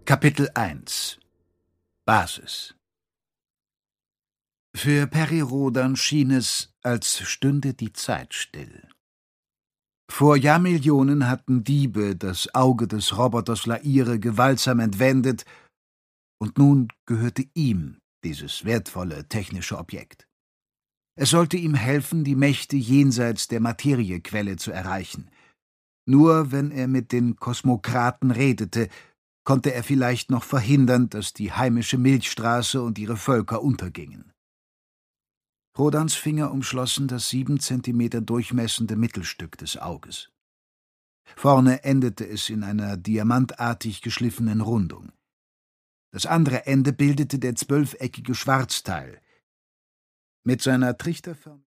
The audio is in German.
Kapitel 1 Basis. Für Peri Rodan schien es, als stünde die Zeit still. Vor Jahrmillionen hatten Diebe das Auge des Roboters Laire gewaltsam entwendet, und nun gehörte ihm dieses wertvolle technische Objekt. Es sollte ihm helfen, die Mächte jenseits der Materiequelle zu erreichen. Nur wenn er mit den Kosmokraten redete, konnte er vielleicht noch verhindern, dass die heimische Milchstraße und ihre Völker untergingen. Rodans Finger umschlossen das 7 Zentimeter durchmessende Mittelstück des Auges. Vorne endete es in einer diamantartig geschliffenen Rundung. Das andere Ende bildete der 12-eckige Schwarzteil. Mit seiner trichterförmigen